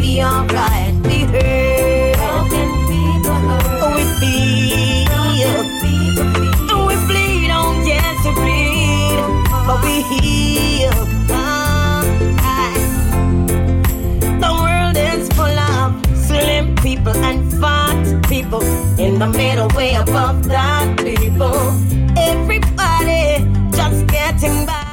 be alright. We hurt, we feel, we bleed on, yes we bleed, but we heal. The world is full of slim people and fat people. In the middle, way above that people. Everybody just getting by.